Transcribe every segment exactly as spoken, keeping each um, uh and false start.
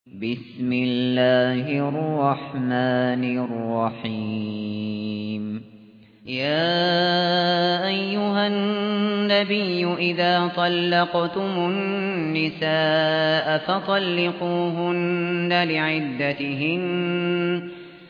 بسم الله الرحمن الرحيم يا أيها النبي إذا طلقتم النساء فطلقوهن لعدتهن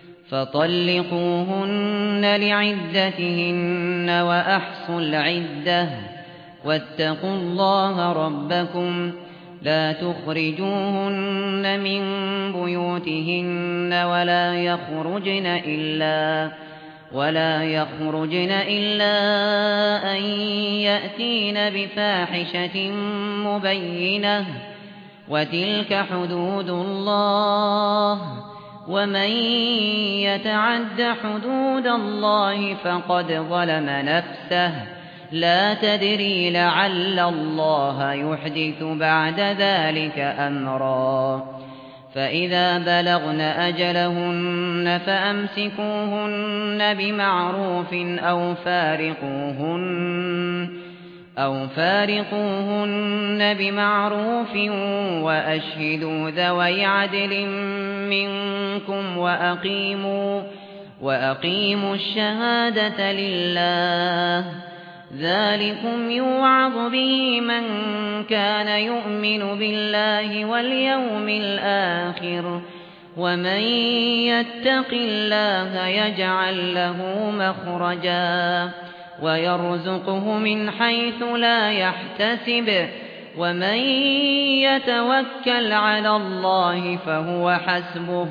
فطلقوهن لعدتهن وأحصوا العدة واتقوا الله ربكم لا تخرجوهن من بيوتهن ولا يخرجن إلا ولا يخرجن إلا أن يأتين بفاحشة مبينة وتلك حدود الله ومن يتعد حدود الله فقد ظلم نفسه لا تدري لعل الله يحدث بعد ذلك أمرا فإذا بلغن أجلهن فأمسكوهن بمعروف أو فارقوهن أو فارقوهن بمعروف وأشهدوا ذوي عدل منكم وأقيموا وأقيموا الشهادة لله ذلكم يوعظ به من كان يؤمن بالله واليوم الآخر ومن يتق الله يجعل له مخرجا ويرزقه من حيث لا يحتسب ومن يتوكل على الله فهو حسبه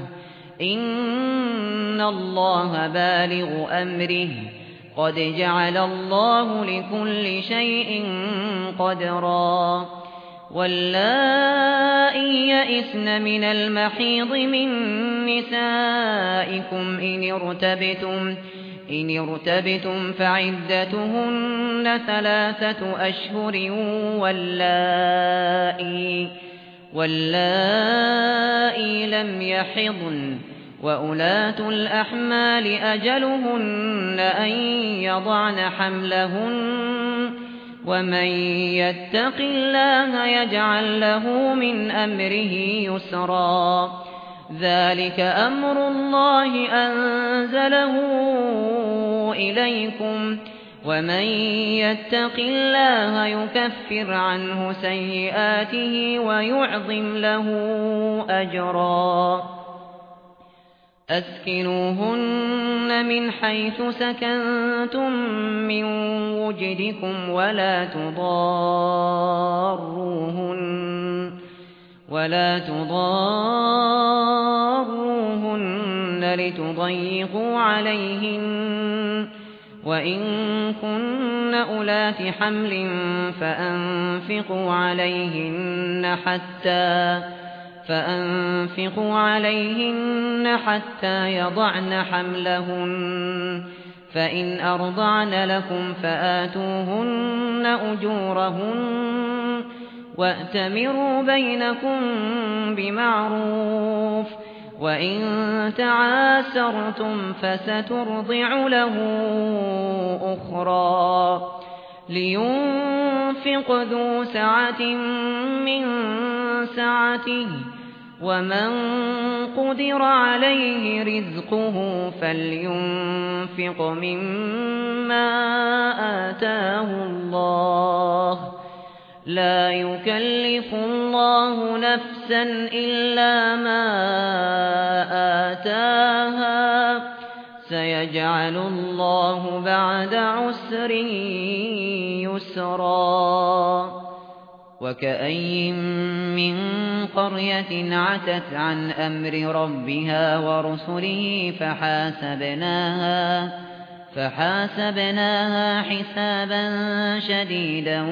إن الله بالغ أمره قد جعل الله لكل شيء قدرا واللائي يئسن من المحيض من نسائكم إن ارتبتم إن ارتبتم فعدتهن ثلاثة أشهر واللائي واللائي لم يحضن وأولاة الأحمال أجلهن أن يضعن حملهن ومن يتق الله يجعل له من أمره يسرا ذلك أمر الله أنزله إليكم ومن يتق الله يكفر عنه سيئاته ويعظم له أجرا أسكنوهن من حيث سكنتم من وجدكم ولا تضاروهن ولا تضاروهن لتضيقوا عليهن وإن كن أولات حمل فأنفقوا عليهن حتى فأنفقوا عليهن حتى يضعن حملهن فإن أرضعن لكم فآتوهن أجورهن وأتمروا بينكم بمعروف وإن تعاسرتم فسترضع له أخرى لينفق ذو سعة من سعته ومن قدر عليه رزقه فلينفق مما آتاه الله لا يكلف الله نفسا إلا ما آتاها سيجعل الله بعد عسر يسرا وكأين من قرية عتت عن أمر ربها ورسله فحاسبناها فحاسبناها حسابا شديدا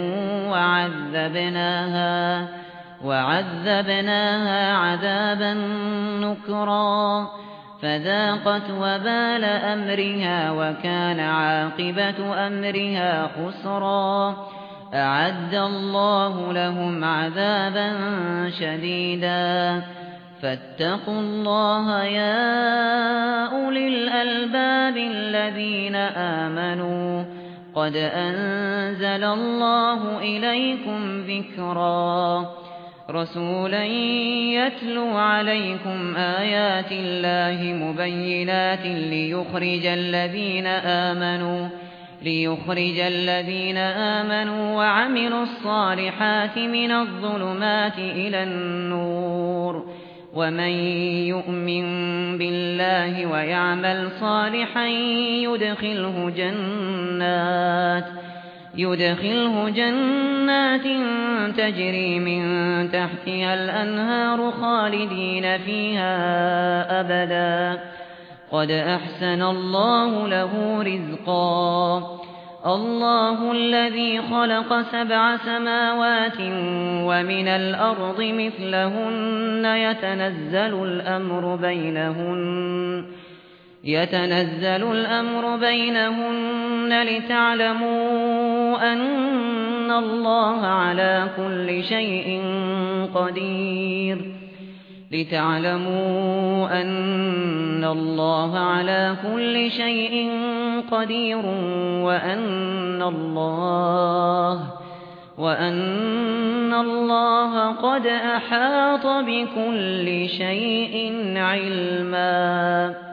وعذبناها وعذبناها عذابا نكرا فذاقت وبال أمرها وكان عاقبة أمرها خسرا أعد الله لهم عذابا شديدا فاتقوا الله يا أولي الألباب الذين آمنوا قد أنزل الله إليكم ذكرا رسولا يتلو عليكم آيات الله مبينات ليخرج الذين آمنوا ليخرج الذين آمنوا وعملوا الصالحات من الظلمات إلى النور ومن يؤمن بالله ويعمل صالحا يدخله جنات يدخله جنات تجري من تحتها الأنهار خالدين فيها أبدا قد أحسن الله له رزقا الله الذي خلق سبع سماوات ومن الأرض مثلهن يتنزل الأمر بينهن يتنزل الأمر بينهن لتعلموا أن الله على كل شيء قدير لتعلموا أن الله على كل شيء قدير وأن الله وأن الله قد أحاط بكل شيء علما.